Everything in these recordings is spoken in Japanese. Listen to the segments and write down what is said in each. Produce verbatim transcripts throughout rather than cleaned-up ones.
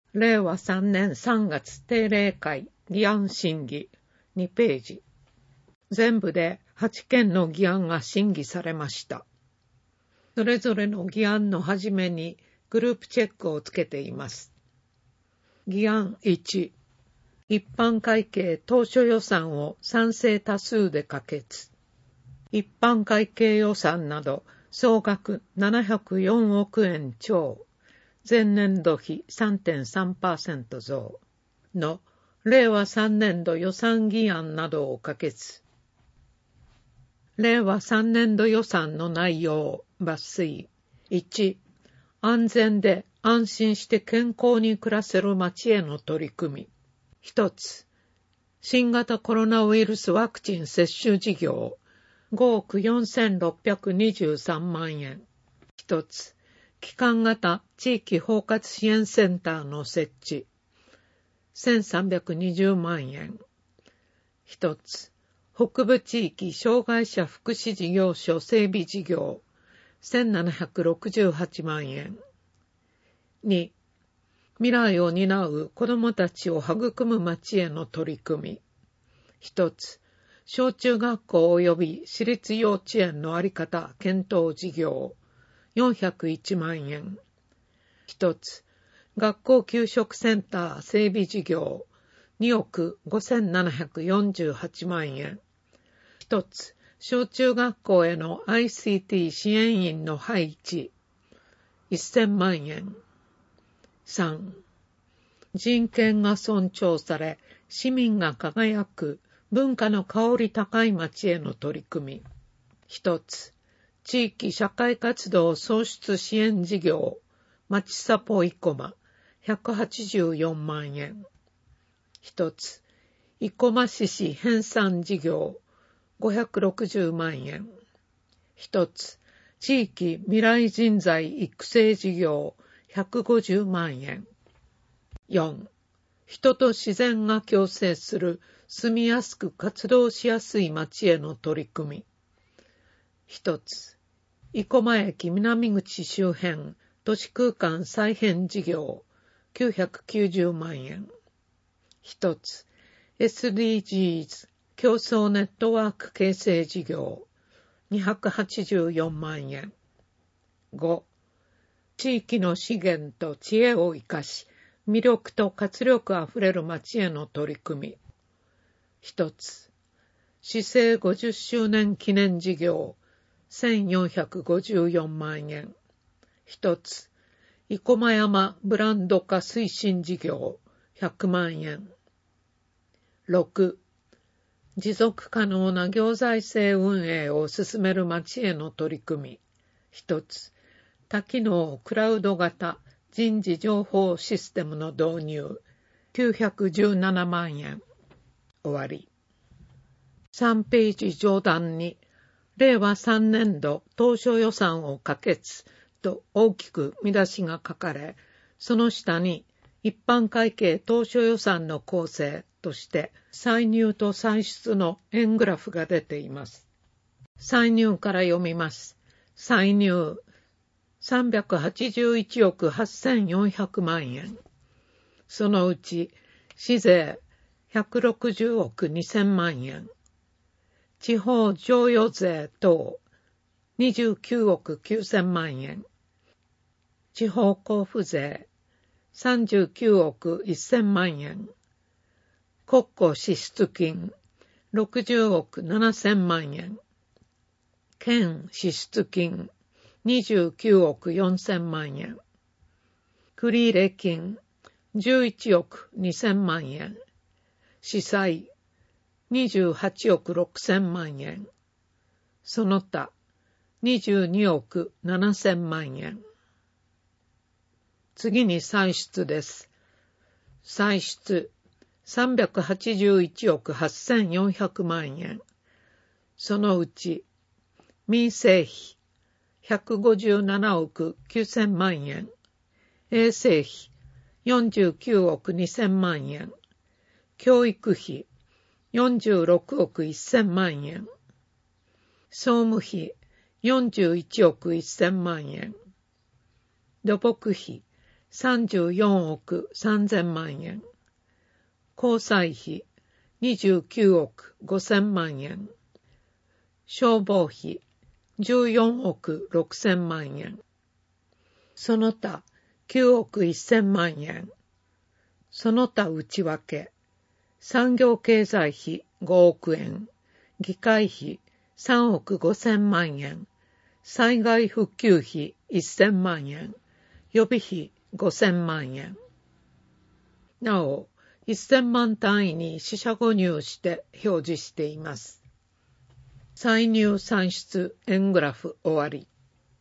れいわさんねんさんがつ定例会議案審議にページ。全部ではちけんの議案が審議されました。それぞれの議案のはじめにグループチェックをつけています。議案いち、一般会計当初予算を賛成多数で可決。一般会計予算など総額ななひゃくよんおくえん超、前年度比 さんてんさんパーセント 増のれいわさんねんど予算議案などを可決。れいわさんねんど予算の内容抜粋。いち、安全で安心して健康に暮らせる街への取り組み。一つ、新型コロナウイルスワクチン接種事業ごおくよんせんろっぴゃくにじゅうさんまんえん。一つ、基幹型地域包括支援センターの設置せんさんびゃくにじゅうまんえん。一つ、北部地域障害者福祉事業所整備事業せんななひゃくろくじゅうはちまんえん。に、未来を担う子どもたちを育む町への取り組み。一つ、小中学校及び私立幼稚園のあり方検討事業よんひゃくいちまんえん。一つ、学校給食センター整備事業におくごせんななひゃくよんじゅうはちまんえん。一つ、小中学校への アイシーティー 支援員の配置せんまんえん。三、人権が尊重され市民が輝く文化の香り高い町への取り組み。一つ、地域社会活動創出支援事業まちさぽ生駒ひゃくはちじゅうよんまんえん。一つ、生駒市市編纂事業ごひゃくろくじゅうまんえん。一つ、地域未来人材育成事業ひゃくごじゅうまんえん。四、人と自然が共生する住みやすく活動しやすい町への取り組み。一つ、生駒駅南口周辺都市空間再編事業きゅうひゃくきゅうじゅうまんえん。一つ、エスディージーズ 競争ネットワーク形成事業にひゃくはちじゅうよんまんえん。ご、地域の資源と知恵を生かし魅力と活力あふれる町への取り組み。一つ、市政ごじゅっしゅうねん記念事業せんよんひゃくごじゅうよんまんえん。一つ、生駒山ブランド化推進事業ひゃくまんえん。ろく、持続可能な行財政運営を進める町への取り組み。一つ、多機能クラウド型人事情報システムの導入きゅうひゃくじゅうななまんえん。終わり。さんページ上段にれいわさんねんど当初予算を可決と大きく見出しが書かれ、その下に一般会計当初予算の構成として歳入と歳出の円グラフが出ています。歳入から読みます。歳入さんびゃくはちじゅういちおくはっせんよんひゃくまんえん。そのうち市税ひゃくろくじゅうおくにせんまんえん。地方譲与税等にじゅうきゅうおくきゅうせんまんえん。地方交付税さんじゅうきゅうおくせんまんえん。国庫支出金ろくじゅうおくななせんまんえん。県支出金にじゅうきゅうおくよんせんまんえん。繰入金じゅういちおくにせんまんえん。司債にじゅうはちおくろくせんまんえん。その他にじゅうにおくななせんまんえん。次に歳出です。歳出さんびゃくはちじゅういちおくはっせんよんひゃくまんえん。そのうち民生費ひゃくごじゅうななおくきゅうせんまんえん。衛生費よんじゅうきゅうおくにせんまんえん。教育費よんじゅうろくおくせんまんえん。総務費よんじゅういちおくせんまんえん。土木費さんじゅうよんおくさんぜんまんえん。交際費にじゅうきゅうおくごせんまんえん。消防費じゅうよんおくろくせんまんえん。その他きゅうおくせんまんえん。その他内訳産業経済費ごおくえん。議会費さんおくごせんまんえん。災害復旧費せんまんえん。予備費ごせんまんえん。なお、せんまん単位に四捨五入して表示しています。歳入算出円グラフ終わり。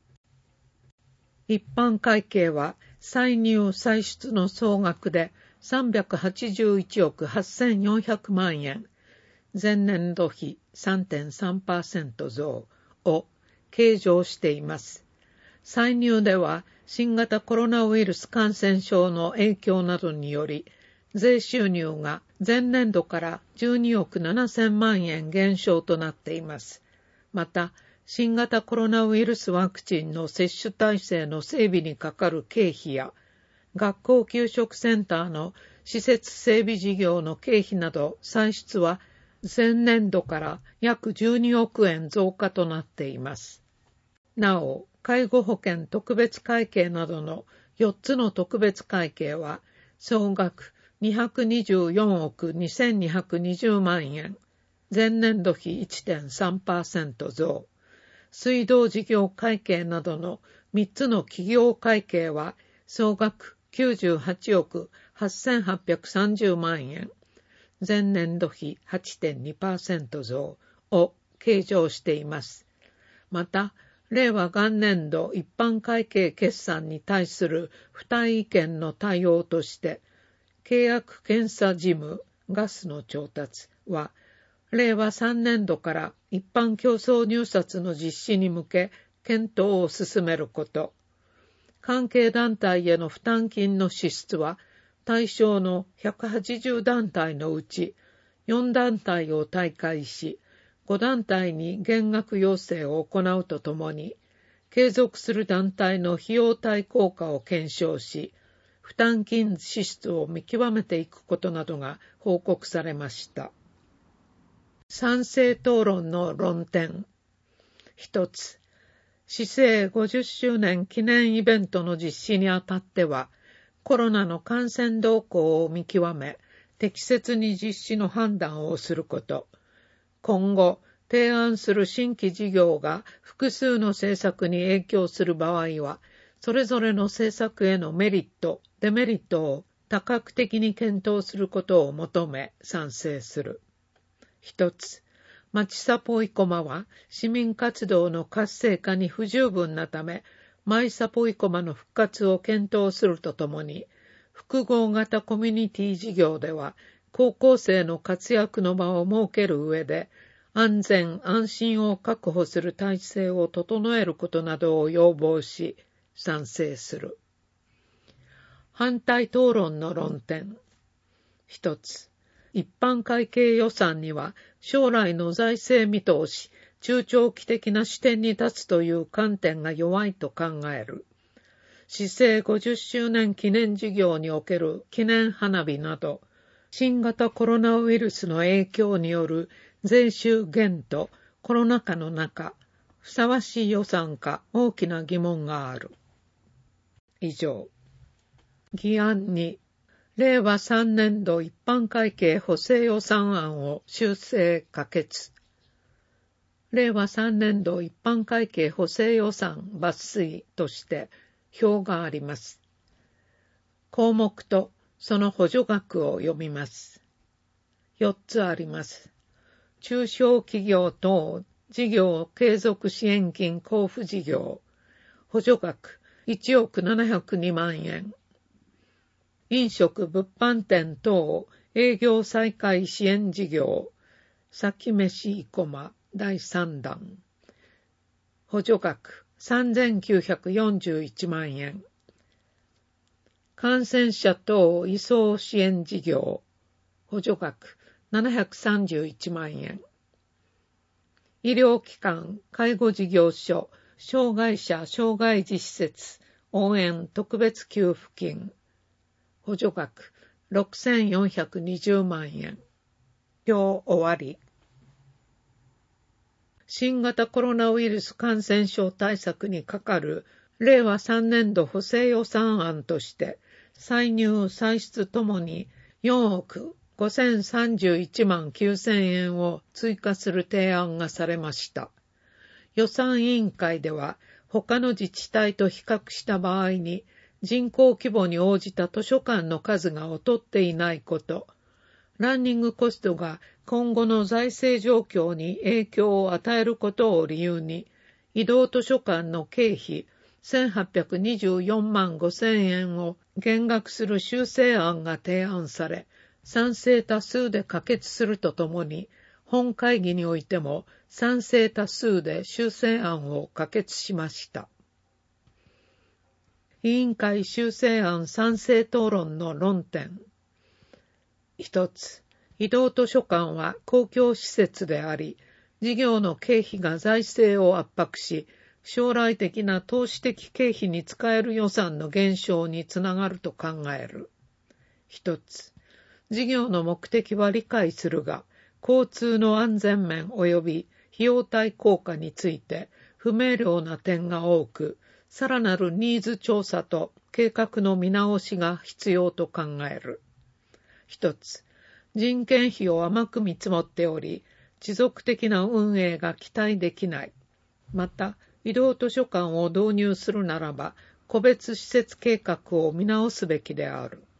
一般会計は歳入歳出の総額でさんびゃくはちじゅういちおくはっせんよんひゃくまんえん、前年度比 さんてんさんパーセント 増を計上しています。歳入では新型コロナウイルス感染症の影響などにより、税収入が前年度からじゅうにおくななせんまんえん減少となっています。また、新型コロナウイルスワクチンの接種体制の整備にかかる経費や、学校給食センターの施設整備事業の経費など歳出は前年度から約じゅうにおくえん増加となっています。なお、介護保険特別会計などのよっつの特別会計は、総額にひゃくにじゅうよんおくにせんにひゃくにじゅうまんえん、前年度比 いってんさんパーセント 増。水道事業会計などのみっつの企業会計は、総額きゅうじゅうはちおくはっせんはっぴゃくさんじゅうまんえん、前年度比 はちてんにパーセント 増を計上しています。また、令和元年度一般会計決算に対する付帯意見の対応として、契約検査事務、ガスの調達は、令和さんねん度から一般競争入札の実施に向け検討を進めること。関係団体への負担金の支出は、対象のひゃくはちじゅうだんたいのうちよんだんたいを退会し、ごだんたいに減額要請を行うとともに、継続する団体の費用対効果を検証し、負担金支出を見極めていくことなどが報告されました。賛成討論の論点。一つ、市政ごじゅっしゅうねん記念イベントの実施にあたっては、コロナの感染動向を見極め、適切に実施の判断をすること。今後、提案する新規事業が複数の政策に影響する場合は、それぞれの政策へのメリット、デメリットを多角的に検討することを求め賛成する。一つ、町サポイコマは市民活動の活性化に不十分なため、マイサポイコマの復活を検討するとともに、複合型コミュニティ事業では、高校生の活躍の場を設ける上で、安全安心を確保する体制を整えることなどを要望し、賛成する。反対討論の論点。一つ、一般会計予算には将来の財政見通し、中長期的な視点に立つという観点が弱いと考える。市政ごじゅっしゅうねん記念事業における記念花火など、新型コロナウイルスの影響による税収減とコロナ禍の中、ふさわしい予算か大きな疑問がある。以上。議案に、令和さんねん度一般会計補正予算案を修正可決。令和さんねん度一般会計補正予算抜粋として表があります。項目とその補助額を読みます。よっつあります。中小企業等事業継続支援金交付事業、補助額いちおくななひゃくにまんえん。飲食物販店等営業再開支援事業、先飯生駒だいさんだん。補助額さんぜんきゅうひゃくよんじゅういちまんえん。感染者等移送支援事業、補助額ななひゃくさんじゅういちまんえん。医療機関、介護事業所、障害者障害児施設、 応援特別給付金、補助額ろくせんよんひゃくにじゅうまんえん。今日終わり。新型コロナウイルス感染症対策にかかるれいわさんねんど補正予算案として、歳入歳出ともによんおくごせんさんじゅういちまんきゅうせんえんを追加する提案がされました。予算委員会では、他の自治体と比較した場合に、人口規模に応じた図書館の数が劣っていないこと、ランニングコストが今後の財政状況に影響を与えることを理由に、移動図書館の経費せんはっぴゃくにじゅうよんまんごせんえんを減額する修正案が提案され、賛成多数で可決するとともに、本会議においても賛成多数で修正案を可決しました。委員会修正案賛成討論の論点。一つ、移動図書館は公共施設であり、事業の経費が財政を圧迫し、将来的な投資的経費に使える予算の減少につながると考える。一つ、事業の目的は理解するが、交通の安全面及び費用対効果について不明瞭な点が多く、さらなるニーズ調査と計画の見直しが必要と考える。一つ、人件費を甘く見積もっており、持続的な運営が期待できない。また、移動図書館を導入するならば、個別施設計画を見直すべきである。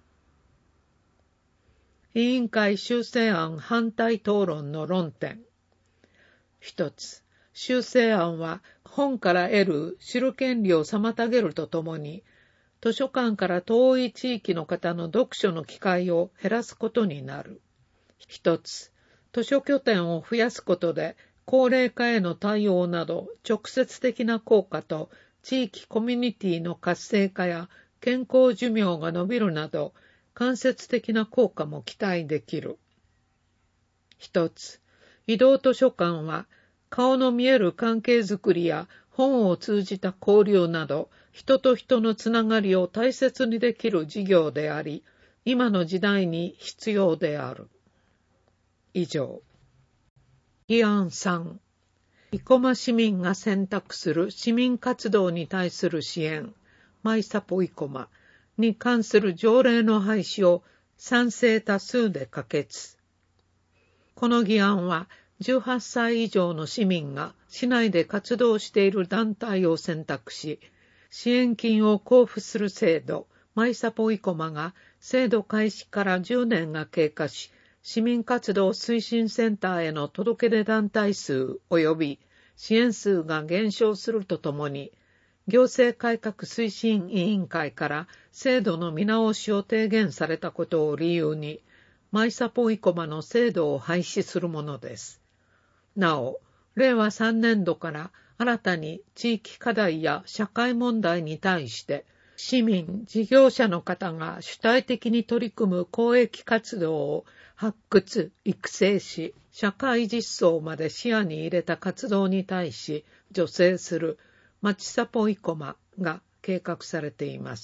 委員会修正案反対討論の論点。一つ、修正案は本から得る知る権利を妨げるとともに、図書館から遠い地域の方の読書の機会を減らすことになる。一つ、図書拠点を増やすことで、高齢化への対応など直接的な効果と地域コミュニティの活性化や健康寿命が伸びるなど間接的な効果も期待できる。一つ、移動図書館は顔の見える関係づくりや本を通じた交流など人と人のつながりを大切にできる事業であり、今の時代に必要である。以上。議案さん、生駒市民が選択する市民活動に対する支援、マイサポ生駒に関する条例の廃止を賛成多数で可決。この議案は、じゅうはっさい以上の市民が市内で活動している団体を選択し、支援金を交付する制度、マイサポ生駒が制度開始からじゅうねんが経過し、市民活動推進センターへの届け出団体数及び支援数が減少するとともに、行政改革推進委員会から制度の見直しを提言されたことを理由に、マイサポ生駒の制度を廃止するものです。なお、れいわさんねんどから新たに地域課題や社会問題に対して、市民、事業者の方が主体的に取り組む公益活動を発掘、育成し、社会実装まで視野に入れた活動に対し助成するまちサポ生駒が計画されています。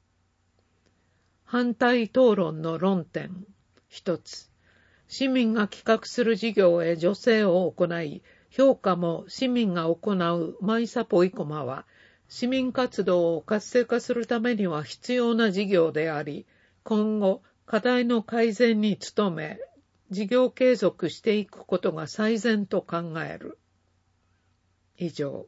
反対討論の論点。一つ、市民が企画する事業へ助成を行い、評価も市民が行うマイサポ生駒は、市民活動を活性化するためには必要な事業であり、今後、課題の改善に努め、事業継続していくことが最善と考える。以上。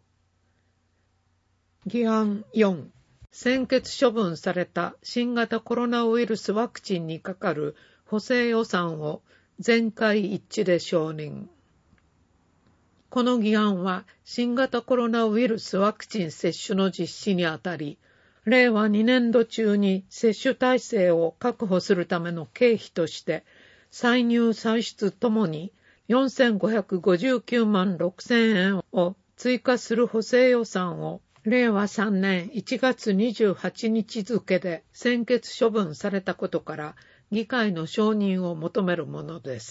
議案よん、専決処分された新型コロナウイルスワクチンにかかる補正予算を全会一致で承認。この議案は新型コロナウイルスワクチン接種の実施にあたり、れいわにねんど中に接種体制を確保するための経費として、歳入歳出ともによんせんごひゃくごじゅうきゅうまんろくせんえんを追加する補正予算を、れいわさんねんいちがつにじゅうはちにち付で専決処分されたことから、議会の承認を求めるものです。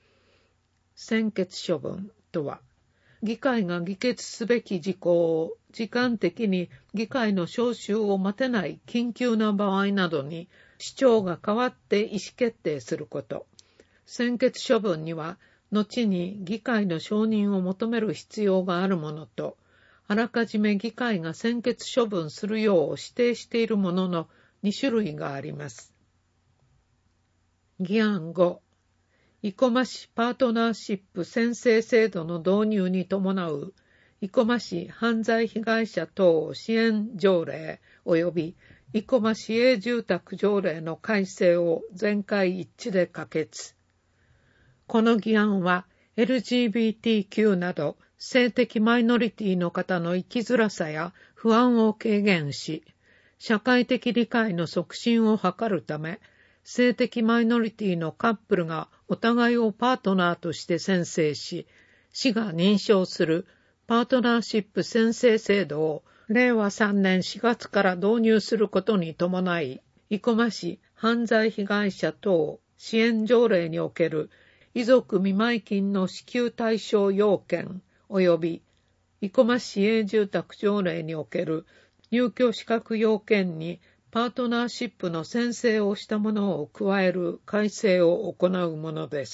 専決処分とは、議会が議決すべき事項を時間的に議会の招集を待てない緊急な場合などに市長が代わって意思決定すること。専決処分には後に議会の承認を求める必要があるものと、あらかじめ議会が専決処分するよう指定しているもののに種類があります。議案ご、生駒市パートナーシップ宣誓制度の導入に伴う生駒市犯罪被害者等支援条例及び生駒市営住宅条例の改正を全会一致で可決。この議案は エルジービーティーキュー など性的マイノリティの方の生きづらさや不安を軽減し、社会的理解の促進を図るため、性的マイノリティのカップルがお互いをパートナーとして宣誓し、市が認証するパートナーシップ宣誓制度をれいわさんねんしがつから導入することに伴い、生駒市犯罪被害者等支援条例における遺族見舞金の支給対象要件及び生駒市営住宅条例における入居資格要件にパートナーシップの宣誓をしたものを加える改正を行うものです。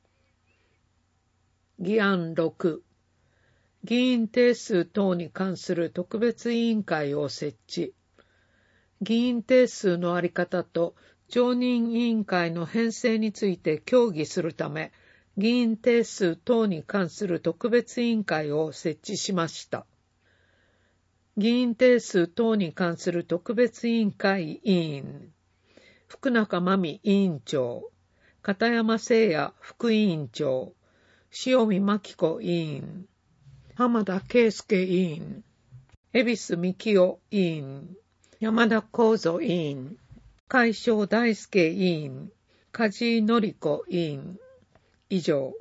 議案ろく、議員定数等に関する特別委員会を設置。議員定数のあり方と常任委員会の編成について協議するため、議員定数等に関する特別委員会を設置しました。議員定数等に関する特別委員会委員、福中真美委員長、片山誠也副委員長、塩見真紀子委員、浜田圭介委員、恵比寿幹夫委員、山田幸三委員、海正大輔委員、梶井紀子委員、以上。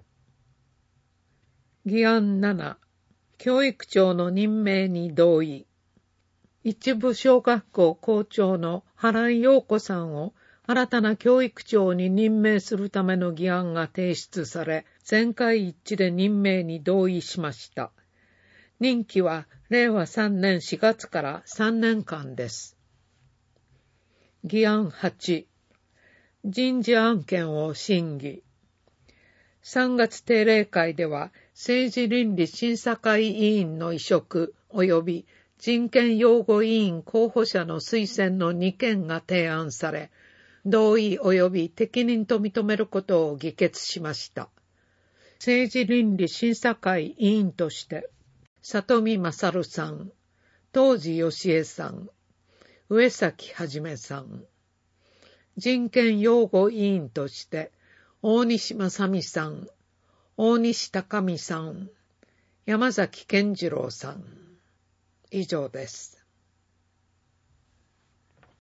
議案なな、教育長の任命に同意。一部小学校校長の原井陽子さんを新たな教育長に任命するための議案が提出され、全会一致で任命に同意しました。任期はれいわさんねんしがつからさんねんかんです。議案はち、人事案件を審議。さんがつ定例会では政治倫理審査会委員の委嘱及び人権擁護委員候補者の推薦のにけんが提案され、同意及び適任と認めることを議決しました。政治倫理審査会委員として、里見勝さん、東寺義恵さん、上崎はじめさん。人権擁護委員として、大西正美さん、大西高美さん、山崎健次郎さん。以上です。